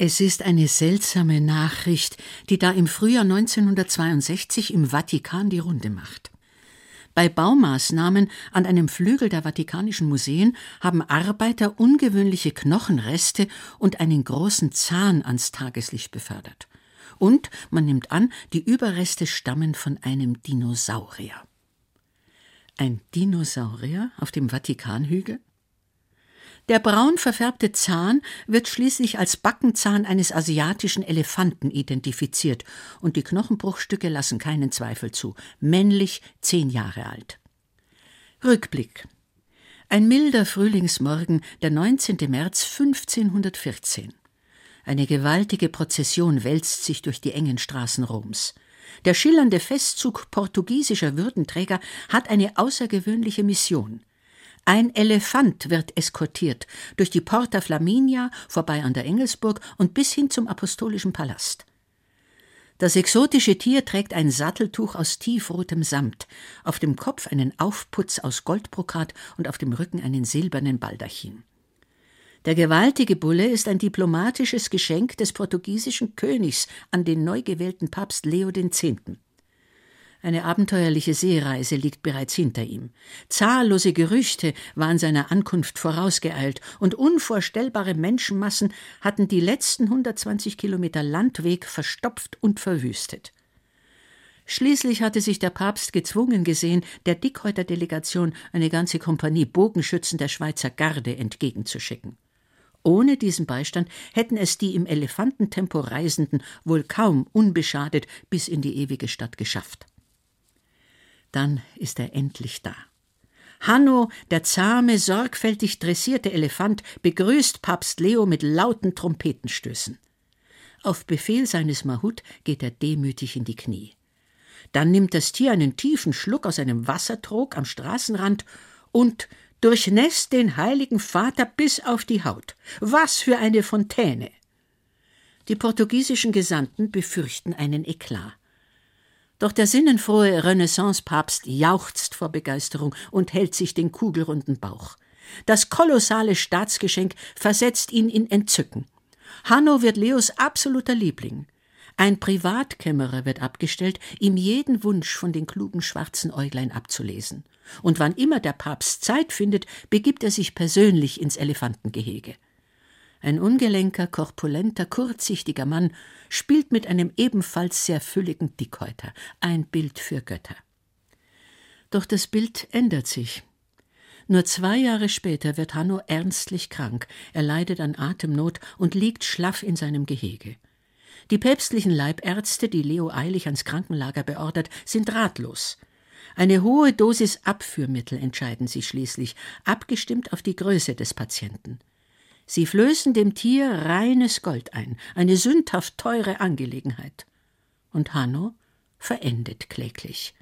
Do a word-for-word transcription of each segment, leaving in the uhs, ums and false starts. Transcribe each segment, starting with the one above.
Es ist eine seltsame Nachricht, die da im Frühjahr neunzehnhundertzweiundsechzig im Vatikan die Runde macht. Bei Baumaßnahmen an einem Flügel der Vatikanischen Museen haben Arbeiter ungewöhnliche Knochenreste und einen großen Zahn ans Tageslicht befördert. Und man nimmt an, die Überreste stammen von einem Dinosaurier. Ein Dinosaurier auf dem Vatikanhügel? Der braun verfärbte Zahn wird schließlich als Backenzahn eines asiatischen Elefanten identifiziert und die Knochenbruchstücke lassen keinen Zweifel zu. Männlich, zehn Jahre alt. Rückblick. Ein milder Frühlingsmorgen, der neunzehnten März fünfzehnhundertvierzehn. Eine gewaltige Prozession wälzt sich durch die engen Straßen Roms. Der schillernde Festzug portugiesischer Würdenträger hat eine außergewöhnliche Mission. Ein Elefant wird eskortiert durch die Porta Flaminia, vorbei an der Engelsburg und bis hin zum Apostolischen Palast. Das exotische Tier trägt ein Satteltuch aus tiefrotem Samt, auf dem Kopf einen Aufputz aus Goldbrokat und auf dem Rücken einen silbernen Baldachin. Der gewaltige Bulle ist ein diplomatisches Geschenk des portugiesischen Königs an den neu gewählten Papst Leo den Zehnten. Eine abenteuerliche Seereise liegt bereits hinter ihm. Zahllose Gerüchte waren seiner Ankunft vorausgeeilt und unvorstellbare Menschenmassen hatten die letzten hundertzwanzig Kilometer Landweg verstopft und verwüstet. Schließlich hatte sich der Papst gezwungen gesehen, der Dickhäuter-Delegation eine ganze Kompanie Bogenschützen der Schweizer Garde entgegenzuschicken. Ohne diesen Beistand hätten es die im Elefantentempo Reisenden wohl kaum unbeschadet bis in die ewige Stadt geschafft. Dann ist er endlich da. Hanno, der zahme, sorgfältig dressierte Elefant, begrüßt Papst Leo mit lauten Trompetenstößen. Auf Befehl seines Mahut geht er demütig in die Knie. Dann nimmt das Tier einen tiefen Schluck aus einem Wassertrog am Straßenrand und durchnässt den heiligen Vater bis auf die Haut. Was für eine Fontäne! Die portugiesischen Gesandten befürchten einen Eklat. Doch der sinnenfrohe Renaissance-Papst jauchzt vor Begeisterung und hält sich den kugelrunden Bauch. Das kolossale Staatsgeschenk versetzt ihn in Entzücken. Hanno wird Leos absoluter Liebling. Ein Privatkämmerer wird abgestellt, ihm jeden Wunsch von den klugen schwarzen Äuglein abzulesen. Und wann immer der Papst Zeit findet, begibt er sich persönlich ins Elefantengehege. Ein ungelenker, korpulenter, kurzsichtiger Mann spielt mit einem ebenfalls sehr fülligen Dickhäuter. Ein Bild für Götter. Doch das Bild ändert sich. Nur zwei Jahre später wird Hanno ernstlich krank. Er leidet an Atemnot und liegt schlaff in seinem Gehege. Die päpstlichen Leibärzte, die Leo eilig ans Krankenlager beordert, sind ratlos. Eine hohe Dosis Abführmittel entscheiden sie schließlich, abgestimmt auf die Größe des Patienten. Sie flößen dem Tier reines Gold ein, eine sündhaft teure Angelegenheit. Und Hanno verendet kläglich.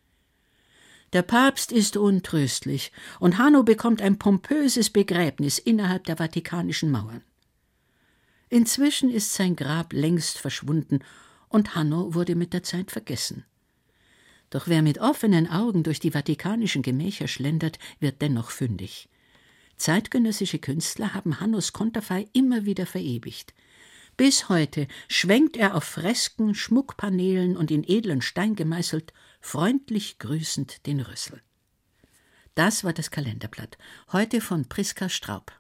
Der Papst ist untröstlich und Hanno bekommt ein pompöses Begräbnis innerhalb der vatikanischen Mauern. Inzwischen ist sein Grab längst verschwunden und Hanno wurde mit der Zeit vergessen. Doch wer mit offenen Augen durch die vatikanischen Gemächer schlendert, wird dennoch fündig. Zeitgenössische Künstler haben Hannos Konterfei immer wieder verewigt. Bis heute schwenkt er auf Fresken, Schmuckpaneelen und in edlen Stein gemeißelt, freundlich grüßend den Rüssel. Das war das Kalenderblatt, heute von Priska Straub.